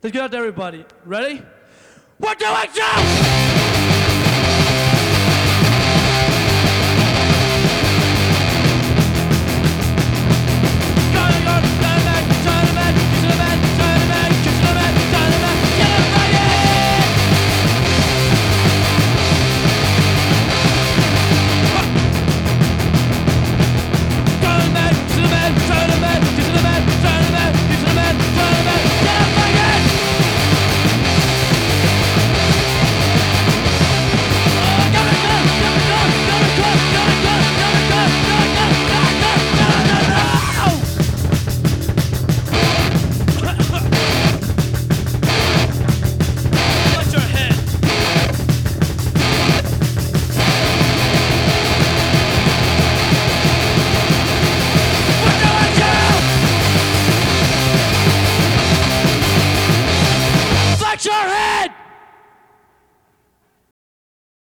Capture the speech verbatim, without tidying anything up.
Let's get out to everybody. Ready? We're doing jumps! Your head!